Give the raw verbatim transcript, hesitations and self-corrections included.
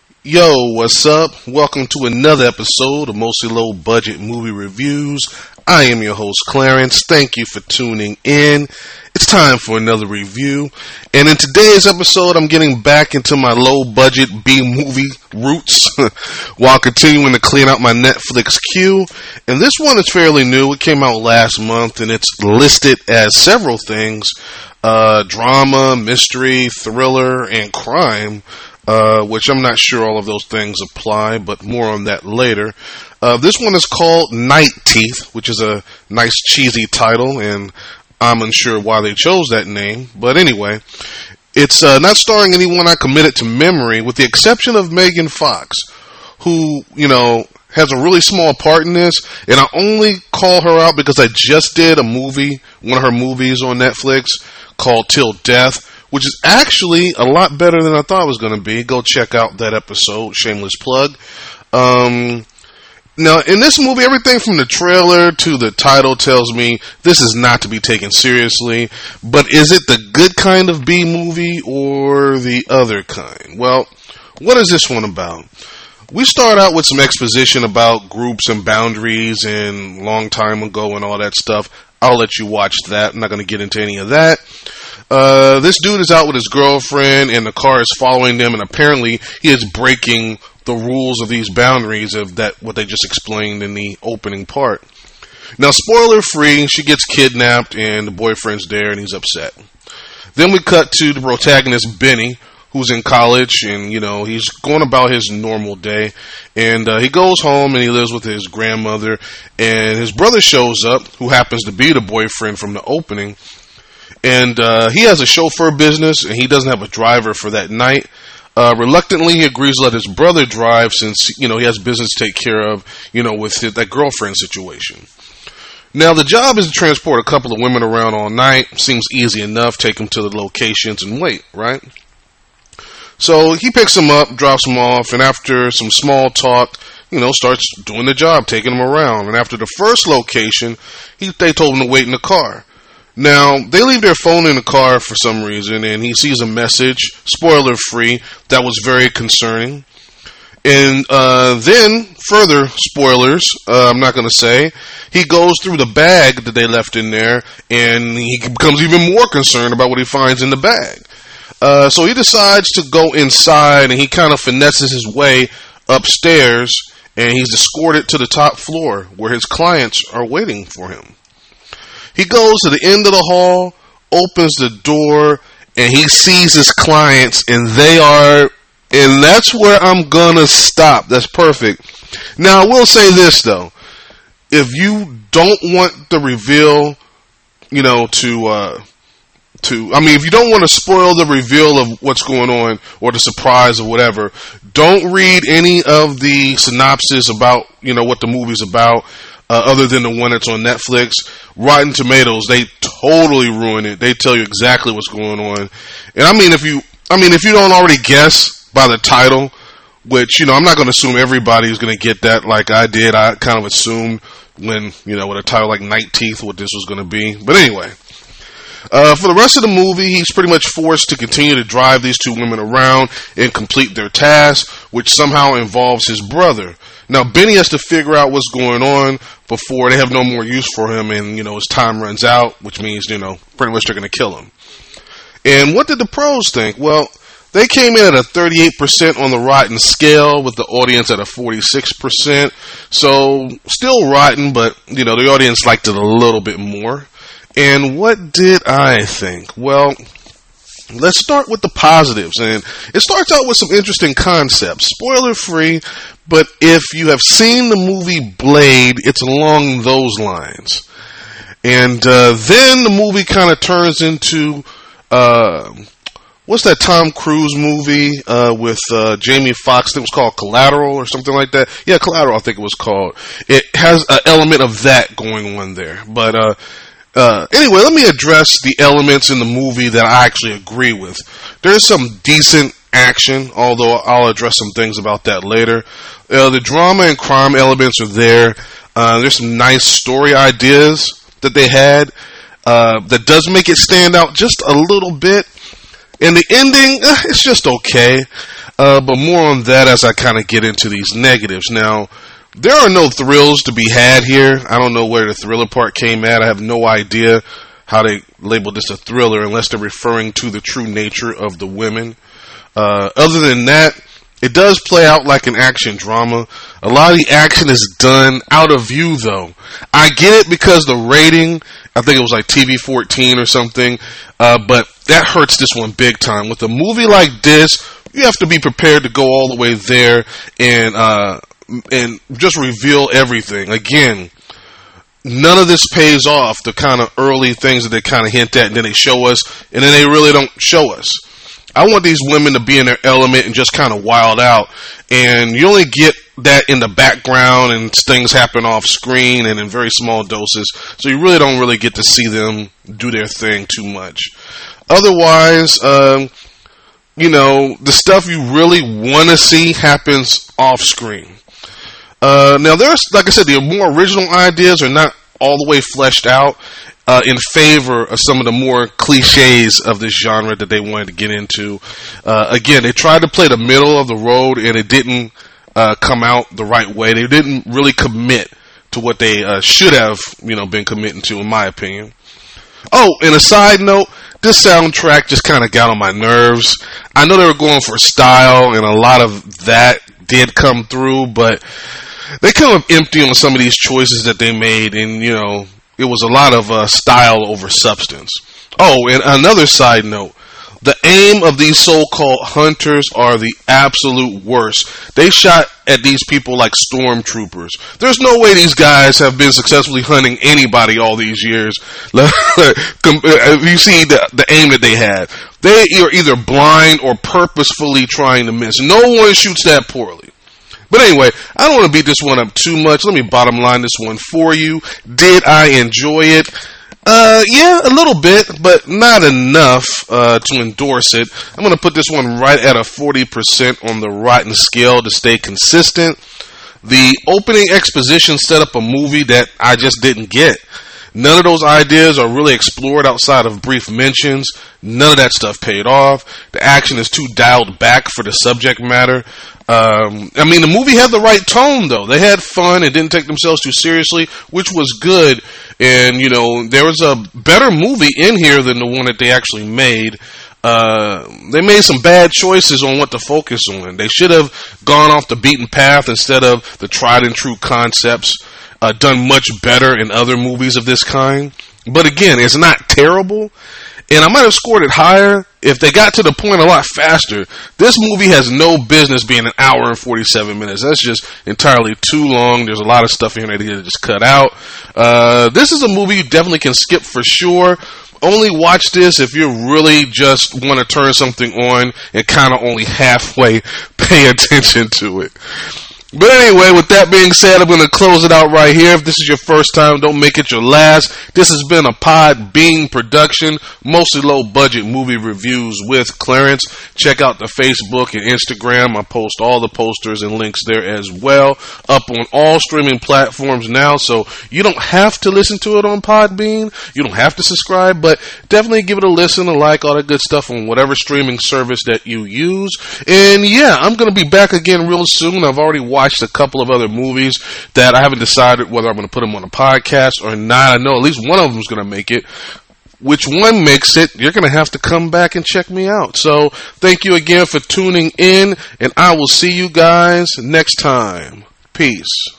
Yo, what's up? Welcome to another episode of Mostly Low Budget Movie Reviews. I am your host, Clarence. Thank you for tuning in. It's time for another review. And in today's episode, I'm getting back into my low budget B-movie roots while continuing to clean out my Netflix queue. And this one is fairly new. It came out last month and it's listed as several things. Uh, drama, mystery, thriller, and crime. Uh, which I'm not sure all of those things apply, but more on that later. Uh, this one is called Night Teeth, which is a nice cheesy title, and I'm unsure why they chose that name. But anyway, it's uh, not starring anyone I committed to memory, with the exception of Megan Fox, who, you know, has a really small part in this, and I only call her out because I just did a movie, one of her movies on Netflix, called Till Death, which is actually a lot better than I thought it was going to be. Go check out that episode, shameless plug. Um, now, in this movie, everything from the trailer to the title tells me this is not to be taken seriously. But is it the good kind of B-movie or the other kind? Well, what is this one about? We start out with some exposition about groups and boundaries and long time ago and all that stuff. I'll let you watch that. I'm not going to get into any of that. Uh, this dude is out with his girlfriend and the car is following them, and apparently he is breaking the rules of these boundaries of that, what they just explained in the opening part. Now, spoiler free, she gets kidnapped and the boyfriend's there and he's upset. Then we cut to the protagonist, Benny, who's in college, and, you know, he's going about his normal day, and uh, he goes home and he lives with his grandmother, and his brother shows up, who happens to be the boyfriend from the opening, and uh, he has a chauffeur business, and he doesn't have a driver for that night. Uh, reluctantly, he agrees to let his brother drive, since, you know, he has business to take care of, you know, with his, that girlfriend situation. Now, the job is to transport a couple of women around all night. Seems easy enough. Take them to the locations and wait, right? So he picks them up, drops them off, and after some small talk, you know, starts doing the job, taking them around. And after the first location, he, they told him to wait in the car. Now, they leave their phone in the car for some reason, and he sees a message, spoiler free, that was very concerning. And uh, then, further spoilers, uh, I'm not going to say, he goes through the bag that they left in there, and he becomes even more concerned about what he finds in the bag. Uh, so he decides to go inside, and he kind of finesses his way upstairs, and he's escorted to the top floor where his clients are waiting for him. He goes to the end of the hall, opens the door, and he sees his clients, and they are, and that's where I'm gonna stop. That's perfect. Now, I will say this, though. If you don't want the reveal, you know, to, uh, to, I mean, if you don't want to spoil the reveal of what's going on, or the surprise or whatever, don't read any of the synopsis about, you know, what the movie's about. Uh, other than the one that's on Netflix. Rotten Tomatoes, they totally ruin it. They tell you exactly what's going on. And I mean, if you, I mean, if you don't already guess by the title, which, you know, I'm not going to assume everybody is going to get that like I did. I kind of assumed when, you know, with a title like Night Teeth, what this was going to be. But anyway, uh, for the rest of the movie, he's pretty much forced to continue to drive these two women around and complete their task, which somehow involves his brother. Now, Benny has to figure out what's going on before they have no more use for him and, you know, his time runs out, which means, you know, pretty much they're going to kill him. And what did the pros think? Well, they came in at a thirty-eight percent on the rotten scale, with the audience at a forty-six percent. So, still rotten, but, you know, the audience liked it a little bit more. And what did I think? Well, let's start with the positives, and it starts out with some interesting concepts. Spoiler free, but if you have seen the movie Blade, it's along those lines. And uh, then the movie kind of turns into, uh, what's that Tom Cruise movie uh, with uh, Jamie Foxx? I think it was called Collateral or something like that. Yeah, Collateral, I think it was called. It has an element of that going on there. But uh, uh, anyway, let me address the elements in the movie that I actually agree with. There's some decent action, although I'll address some things about that later. Uh, the drama and crime elements are there. Uh, there's some nice story ideas that they had uh, that does make it stand out just a little bit. And the ending, uh, it's just okay. Uh, but more on that as I kind of get into these negatives. Now, there are no thrills to be had here. I don't know where the thriller part came at. I have no idea how they labeled this a thriller unless they're referring to the true nature of the women. Uh, other than that, it does play out like an action drama. A lot of the action is done out of view, though. I get it because the rating, I think it was like T V fourteen or something, uh, but that hurts this one big time. With a movie like this, you have to be prepared to go all the way there and uh, and just reveal everything. Again, none of this pays off, the kind of early things that they kind of hint at and then they show us, and then they really don't show us. I want these women to be in their element and just kind of wild out. And you only get that in the background and things happen off screen and in very small doses. So you really don't really get to see them do their thing too much. Otherwise, um, you know, the stuff you really want to see happens off screen. Uh, now, there's, like I said, the more original ideas are not all the way fleshed out. Uh, in favor of some of the more cliches of this genre that they wanted to get into. Uh, again, they tried to play the middle of the road, and it didn't uh, come out the right way. They didn't really commit to what they uh, should have, you know, been committing to, in my opinion. Oh, and a side note, this soundtrack just kind of got on my nerves. I know they were going for style, and a lot of that did come through, but they come up empty on some of these choices that they made, and, you know, it was a lot of uh, style over substance. Oh, and another side note. The aim of these so-called hunters are the absolute worst. They shot at these people like stormtroopers. There's no way these guys have been successfully hunting anybody all these years. You see the, the aim that they had. They are either blind or purposefully trying to miss. No one shoots that poorly. But anyway, I don't want to beat this one up too much. Let me bottom line this one for you. Did I enjoy it? Uh, yeah, a little bit, but not enough uh, to endorse it. I'm going to put this one right at a forty percent on the rotten scale to stay consistent. The opening exposition set up a movie that I just didn't get. None of those ideas are really explored outside of brief mentions. None of that stuff paid off. The action is too dialed back for the subject matter. Um, I mean, the movie had the right tone, though. They had fun and didn't take themselves too seriously, which was good. And, you know, there was a better movie in here than the one that they actually made. Uh, they made some bad choices on what to focus on. They should have gone off the beaten path instead of the tried and true concepts. Uh, done much better in other movies of this kind. But again, it's not terrible. And I might have scored it higher if they got to the point a lot faster. This movie has no business being an hour and forty-seven minutes. That's just entirely too long. There's a lot of stuff in here that they just cut out. Uh, this is a movie you definitely can skip for sure. Only watch this if you really just want to turn something on and kind of only halfway pay attention to it. But anyway, with that being said, I'm going to close it out right here. If this is your first time, don't make it your last. This has been a Podbean production, mostly low-budget movie reviews with Clarence. Check out the Facebook and Instagram. I post all the posters and links there as well. Up on all streaming platforms now, so you don't have to listen to it on Podbean. You don't have to subscribe, but definitely give it a listen, a like, all that good stuff on whatever streaming service that you use. And yeah, I'm going to be back again real soon. I've already watched watched a couple of other movies that I haven't decided whether I'm going to put them on a podcast or not. I know at least one of them is going to make it. Which one makes it, you're going to have to come back and check me out. So thank you again for tuning in, and I will see you guys next time. Peace.